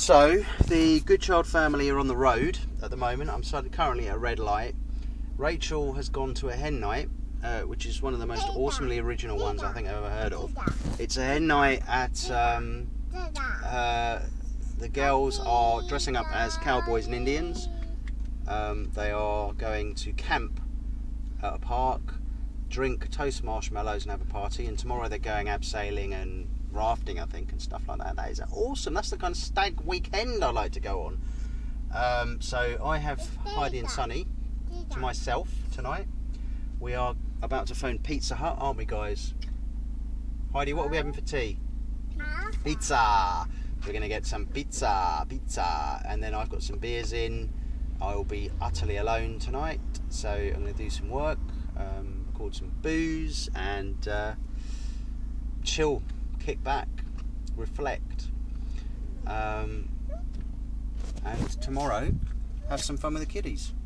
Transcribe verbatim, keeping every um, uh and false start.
So, the Goodchild family are on the road at the moment. I'm currently at a red light. Rachel has gone to a hen night, uh, which is one of the most awesomely original ones I think I've ever heard of. It's a hen night at... Um, uh, the girls are dressing up as cowboys and Indians. Um, they are going to camp at a park, drink, toast marshmallows and have a party. And tomorrow they're going abseiling and rafting, I think, and stuff like that. That is awesome. That's the kind of stag weekend I like to go on. Um, so I have Heidi and Sunny to myself tonight. We are about to phone Pizza Hut, aren't we, guys? Heidi, what are we having for tea? Pizza. We're going to get some pizza, pizza, and then I've got some beers in. I will be utterly alone tonight, so I'm going to do some work, um, record some booze, and uh, chill, kick back, reflect. Um, and tomorrow, have some fun with the kiddies.